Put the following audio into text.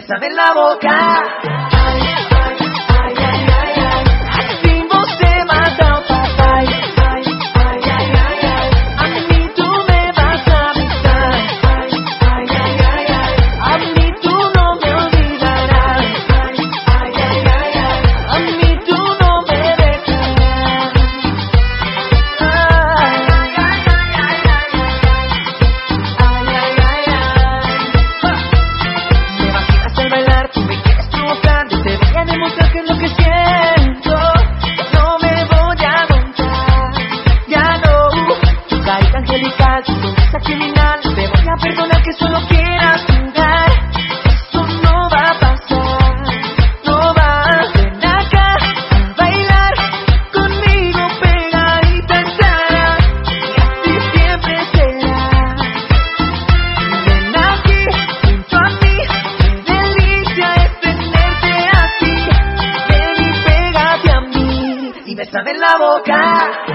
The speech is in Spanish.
besame en la boca. Sin vos te mata otra vez. A mí tú me vas a avisar. A mí tú no me olvidarás. A mí tú no me dejarás. Me vas a hacer bailar, tú me quieres provocar. Yo te voy a demostrar que es lo que siento. No me voy a aguantar, ya no. Tu carita angelical, tu sonrisa criminal. Te voy a perdonar que solo quieras jugar. Eso no va a pasar, no va. Ven acá a bailar conmigo pegadita estarás. Y así siempre será. Ven aquí junto a mí, qué delicia es tenerte así. Ven y pégate a mí y bésame en la boca.